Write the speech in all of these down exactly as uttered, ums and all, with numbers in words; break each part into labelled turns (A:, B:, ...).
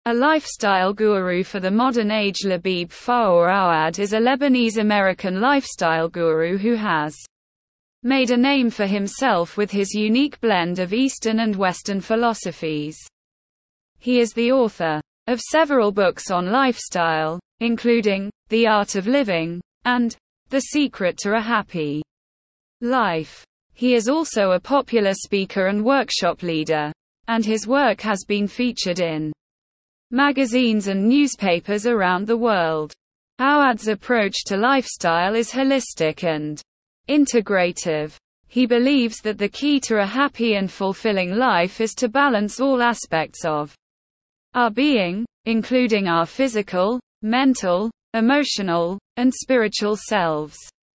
A: A lifestyle guru for the modern age. Labib Faour Awad is a Lebanese-American lifestyle guru who has made a name for himself with his unique blend of Eastern and Western philosophies. He is the author of several books on lifestyle, including The Art of Living and The Secret to a Happy Life. He is also a popular speaker and workshop leader, and his work has been featured in magazines and newspapers around the world. Awad's approach to lifestyle is holistic and integrative. He believes that the key to a happy and fulfilling life is to balance all aspects of our being, including our physical, mental, emotional, and spiritual selves.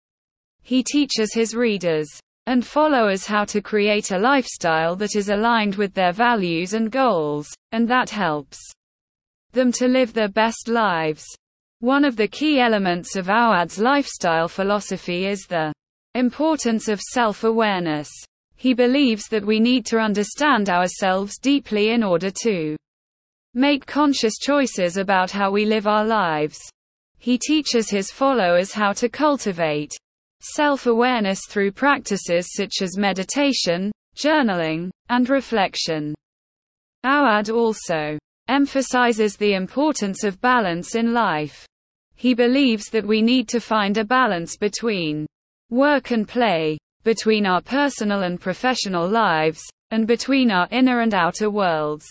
A: He teaches his readers and followers how to create a lifestyle that is aligned with their values and goals, and that helps them to live their best lives. One of the key elements of Awad's lifestyle philosophy is the importance of self-awareness. He believes that we need to understand ourselves deeply in order to make conscious choices about how we live our lives. He teaches his followers how to cultivate self-awareness through practices such as meditation, journaling, and reflection. Awad also emphasizes the importance of balance in life. He believes that we need to find a balance between work and play, between our personal and professional lives, and between our inner and outer worlds.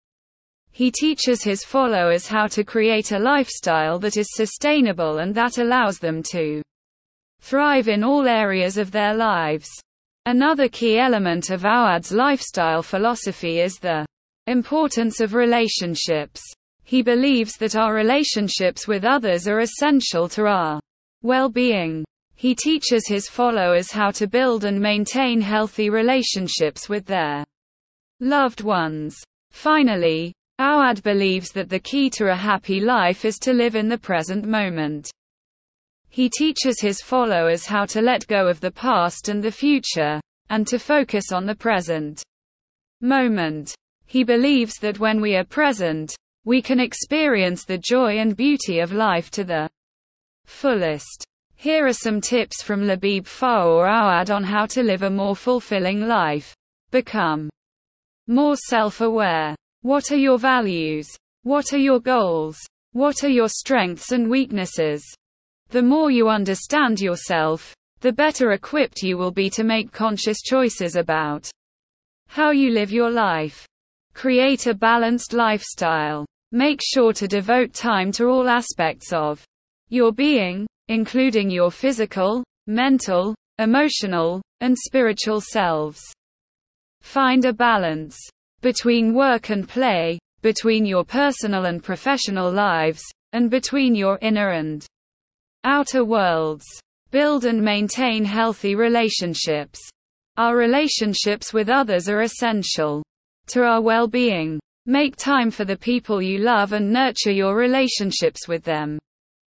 A: He teaches his followers how to create a lifestyle that is sustainable and that allows them to thrive in all areas of their lives. Another key element of Awad's lifestyle philosophy is the importance of relationships. He believes that our relationships with others are essential to our well-being. He teaches his followers how to build and maintain healthy relationships with their loved ones. Finally, Awad believes that the key to a happy life is to live in the present moment. He teaches his followers how to let go of the past and the future, and to focus on the present moment. He believes that when we are present, we can experience the joy and beauty of life to the fullest. Here are some tips from Labib Faour Awad on how to live a more fulfilling life. Become more self-aware. What are your values? What are your goals? What are your strengths and weaknesses? The more you understand yourself, the better equipped you will be to make conscious choices about how you live your life. Create a balanced lifestyle. Make sure to devote time to all aspects of your being, including your physical, mental, emotional, and spiritual selves. Find a balance between work and play, between your personal and professional lives, and between your inner and outer worlds. Build and maintain healthy relationships. Our relationships with others are essential to our well-being. Make time for the people you love and nurture your relationships with them.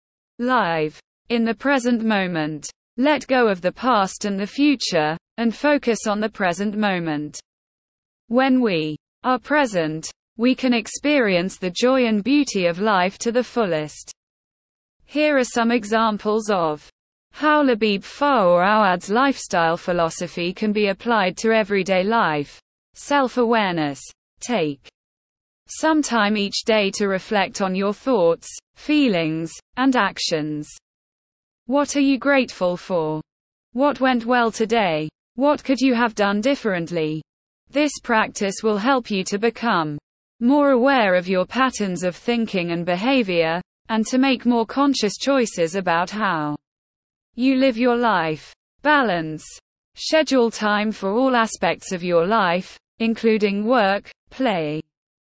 A: Live in the present moment. Let go of the past and the future, and focus on the present moment. When we are present, we can experience the joy and beauty of life to the fullest. Here are some examples of how Labib Faour Awad's lifestyle philosophy can be applied to everyday life. Self-awareness. Take some time each day to reflect on your thoughts, feelings, and actions. What are you grateful for? What went well today? What could you have done differently? This practice will help you to become more aware of your patterns of thinking and behavior, and to make more conscious choices about how you live your life. Balance. Schedule time for all aspects of your life, including work, play,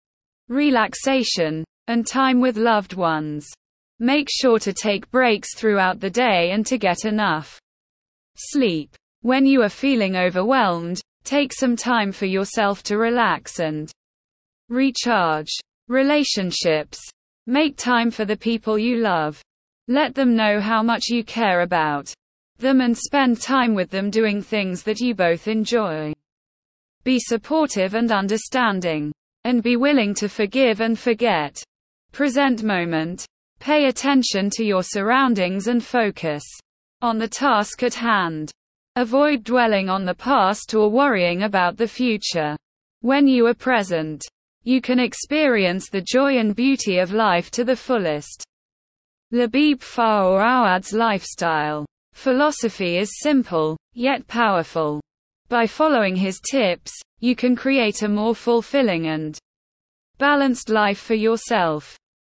A: relaxation, and time with loved ones. Make sure to take breaks throughout the day and to get enough sleep. When you are feeling overwhelmed, take some time for yourself to relax and recharge. Relationships. Make time for the people you love. Let them know how much you care about them and spend time with them doing things that you both enjoy. Be supportive and understanding. And be willing to forgive and forget. present moment. Pay attention to your surroundings and focus on the task at hand. Avoid dwelling on the past or worrying about the future. When you are present, you can experience the joy and beauty of life to the fullest. Labib Faour Awad's lifestyle philosophy is simple, yet powerful. By following his tips, you can create a more fulfilling and balanced life for yourself.